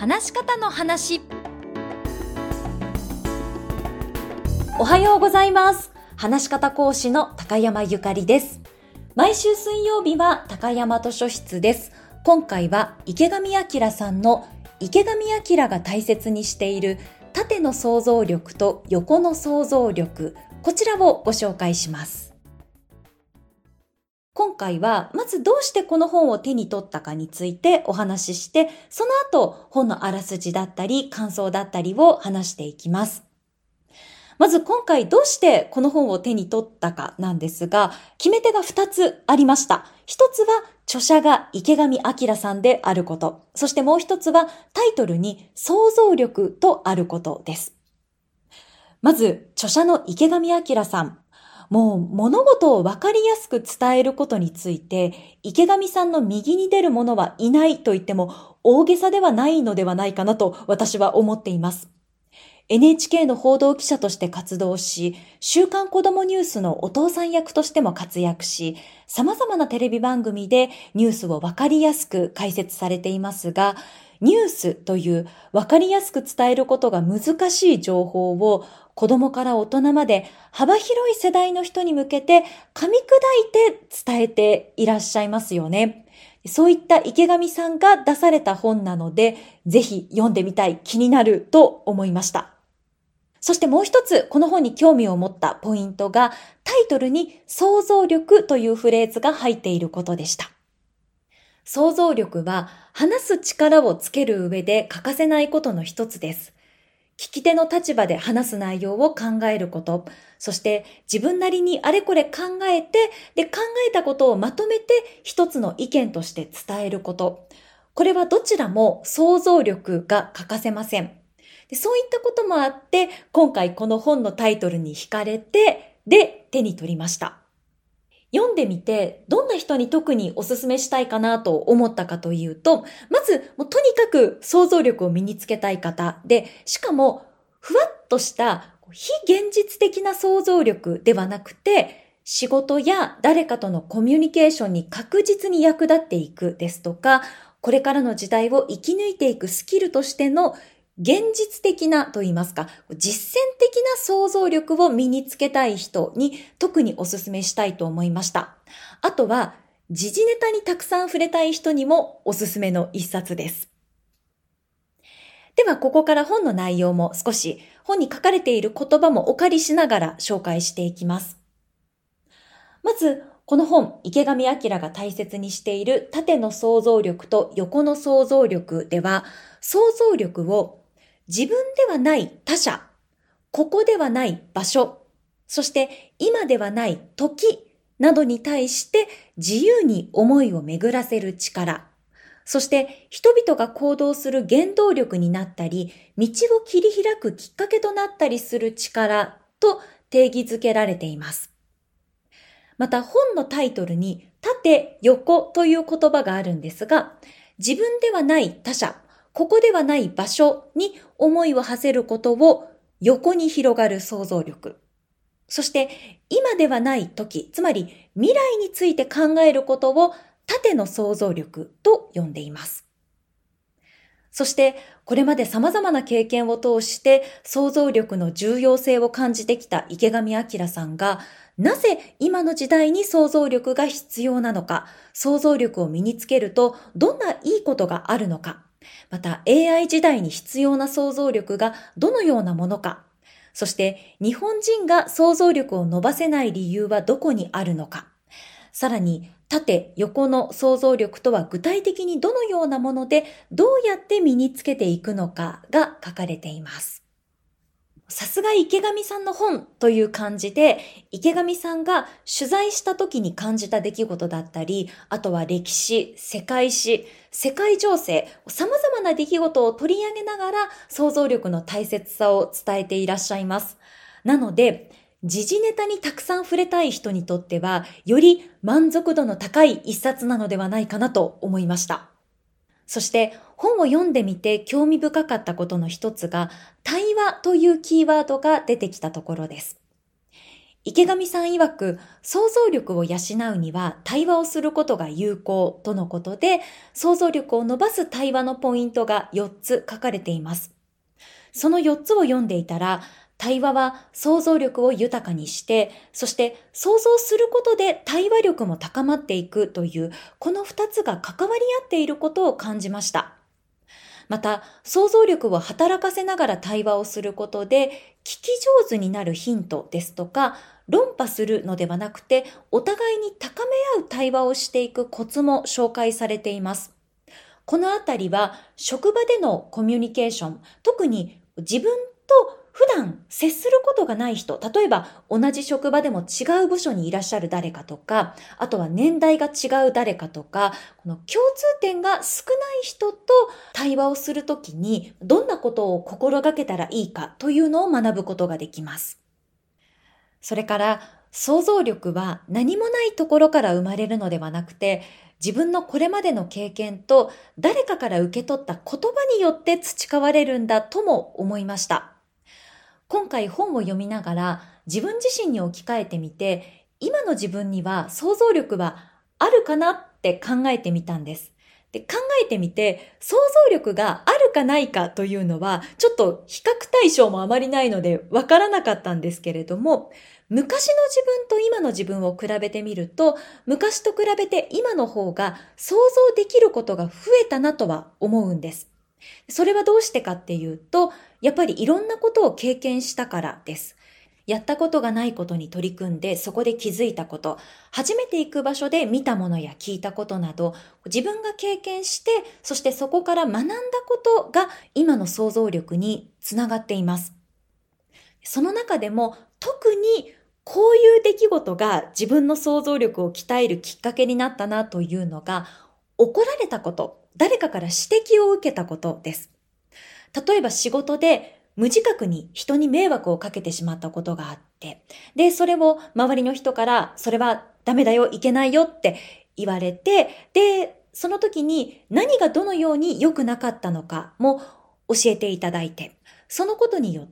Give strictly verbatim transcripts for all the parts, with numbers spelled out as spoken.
話し方の話。 おはようございます。話し方講師の高山ゆかりです。毎週水曜日は高山図書室です。今回は池上彰さんの池上彰が大切にしている縦の想像力と横の想像力、こちらをご紹介します。今回はまずどうしてこの本を手に取ったかについてお話しして、その後本のあらすじだったり感想だったりを話していきます。まず今回どうしてこの本を手に取ったかなんですが、決め手がふたつありました。ひとつは著者が池上彰さんであること、そしてもう一つはタイトルに想像力とあることです。まず著者の池上彰さん、もう物事を分かりやすく伝えることについて、池上さんの右に出る者はいないと言っても大げさではないのではないかなと私は思っています。エヌエイチケー の報道記者として活動し、週刊子どもニュースのお父さん役としても活躍し、様々なテレビ番組でニュースを分かりやすく解説されていますが、ニュースという分かりやすく伝えることが難しい情報を子供から大人まで幅広い世代の人に向けて噛み砕いて伝えていらっしゃいますよね。そういった池上さんが出された本なので、ぜひ読んでみたい、気になると思いました。そしてもう一つ、この本に興味を持ったポイントが、タイトルに想像力というフレーズが入っていることでした。想像力は話す力をつける上で欠かせないことの一つです。聞き手の立場で話す内容を考えること、そして自分なりにあれこれ考えて、で考えたことをまとめて一つの意見として伝えること。これはどちらも想像力が欠かせません。でそういったこともあって、今回この本のタイトルに惹かれて、で手に取りました。読んでみて、どんな人に特にお勧めしたいかなと思ったかというと、まず、もうとにかく想像力を身につけたい方で、しかも、ふわっとした非現実的な想像力ではなくて、仕事や誰かとのコミュニケーションに確実に役立っていくですとか、これからの時代を生き抜いていくスキルとしての現実的なと言いますか、実践的な想像力を身につけたい人に特にお勧めしたいと思いました。あとは、時事ネタにたくさん触れたい人にもお勧めの一冊です。では、ここから本の内容も少し、本に書かれている言葉もお借りしながら紹介していきます。まず、この本、池上彰が大切にしている縦の想像力と横の想像力では、想像力を自分ではない他者、ここではない場所、そして今ではない時などに対して自由に思いを巡らせる力、そして人々が行動する原動力になったり、道を切り開くきっかけとなったりする力と定義づけられています。また本のタイトルに縦、横という言葉があるんですが、自分ではない他者、ここではない場所に思いを馳せることを横に広がる想像力。そして今ではない時、つまり未来について考えることを縦の想像力と呼んでいます。そしてこれまで様々な経験を通して想像力の重要性を感じてきた池上彰さんが、なぜ今の時代に想像力が必要なのか、想像力を身につけるとどんないいことがあるのか、また エーアイ 時代に必要な想像力がどのようなものか、そして日本人が想像力を伸ばせない理由はどこにあるのか、さらに縦横の想像力とは具体的にどのようなものでどうやって身につけていくのかが書かれています。さすが池上さんの本という感じで、池上さんが取材した時に感じた出来事だったり、あとは歴史、世界史、世界情勢、様々な出来事を取り上げながら想像力の大切さを伝えていらっしゃいます。なので、時事ネタにたくさん触れたい人にとっては、より満足度の高い一冊なのではないかなと思いました。そして本を読んでみて興味深かったことの一つが、対話というキーワードが出てきたところです。 池上さん曰く、想像力を養うには対話をすることが有効とのことで、想像力を伸ばす対話のポイントがよっつ書かれています。そのよっつを読んでいたら、対話は想像力を豊かにして、そして想像することで対話力も高まっていくという、このふたつが関わり合っていることを感じました。また、想像力を働かせながら対話をすることで、聞き上手になるヒントですとか、論破するのではなくて、お互いに高め合う対話をしていくコツも紹介されています。このあたりは、職場でのコミュニケーション、特に自分と普段接することがない人、例えば同じ職場でも違う部署にいらっしゃる誰かとか、あとは年代が違う誰かとか、この共通点が少ない人と対話をするときにどんなことを心がけたらいいかというのを学ぶことができます。それから想像力は何もないところから生まれるのではなくて、自分のこれまでの経験と誰かから受け取った言葉によって培われるんだとも思いました。今回本を読みながら自分自身に置き換えてみて、今の自分には想像力はあるかなって考えてみたんです。で、考えてみて、想像力があるかないかというのは、ちょっと比較対象もあまりないのでわからなかったんですけれども、昔の自分と今の自分を比べてみると、昔と比べて今の方が想像できることが増えたなとは思うんです。それはどうしてかっていうと、やっぱりいろんなことを経験したからです。やったことがないことに取り組んで、そこで気づいたこと、初めて行く場所で見たものや聞いたことなど、自分が経験して、そしてそこから学んだことが今の想像力につながっています。その中でも特にこういう出来事が自分の想像力を鍛えるきっかけになったなというのが、怒られたこと、誰かから指摘を受けたことです。例えば仕事で無自覚に人に迷惑をかけてしまったことがあって、で、それを周りの人から、それはダメだよ、いけないよって言われて、で、その時に何がどのように良くなかったのかも教えていただいて、そのことによって、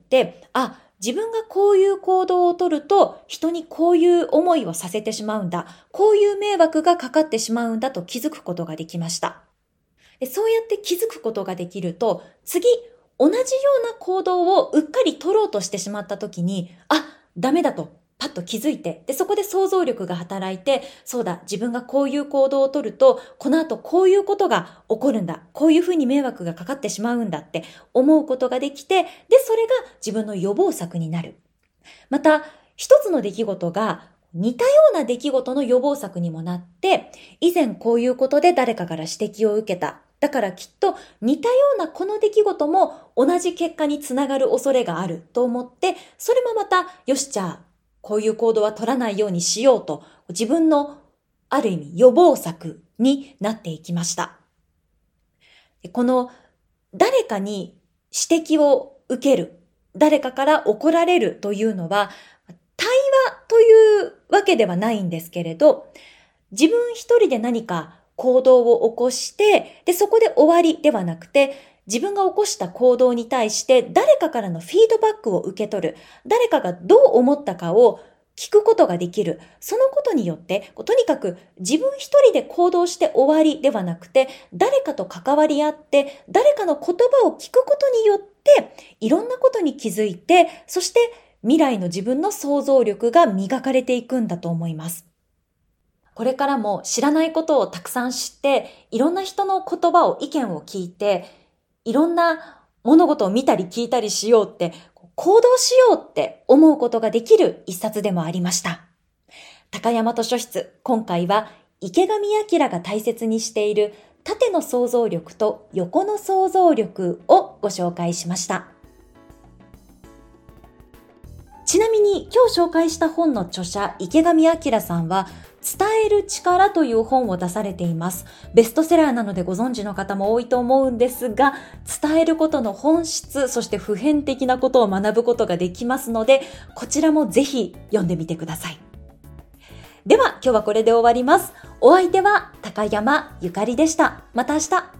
あ、自分がこういう行動をとると人にこういう思いをさせてしまうんだ、こういう迷惑がかかってしまうんだと気づくことができました。で、そうやって気づくことができると、次、同じような行動をうっかり取ろうとしてしまったときに、あ、ダメだとパッと気づいて、で、そこで想像力が働いて、そうだ、自分がこういう行動を取ると、この後こういうことが起こるんだ、こういうふうに迷惑がかかってしまうんだって思うことができて、で、それが自分の予防策になる。また、一つの出来事が似たような出来事の予防策にもなって、以前こういうことで誰かから指摘を受けた。だからきっと似たようなこの出来事も同じ結果につながる恐れがあると思って、それもまた、よしじゃあ、こういう行動は取らないようにしようと、自分のある意味予防策になっていきました。この誰かに指摘を受ける、誰かから怒られるというのは、対話というわけではないんですけれど、自分一人で何か行動を起こして、で、そこで終わりではなくて、自分が起こした行動に対して誰かからのフィードバックを受け取る、誰かがどう思ったかを聞くことができる。そのことによって、とにかく自分一人で行動して終わりではなくて、誰かと関わり合って、誰かの言葉を聞くことによって、いろんなことに気づいて、そして未来の自分の想像力が磨かれていくんだと思います。これからも知らないことをたくさん知って、いろんな人の言葉を、意見を聞いて、いろんな物事を見たり聞いたりしようって、行動しようって思うことができる一冊でもありました。高山図書室、今回は池上彰が大切にしている縦の想像力と横の想像力をご紹介しました。ちなみに今日紹介した本の著者池上彰さんは伝える力という本を出されています。ベストセラーなのでご存知の方も多いと思うんですが、伝えることの本質、そして普遍的なことを学ぶことができますので、こちらもぜひ読んでみてください。では今日はこれで終わります。お相手は高山ゆかりでした。また明日。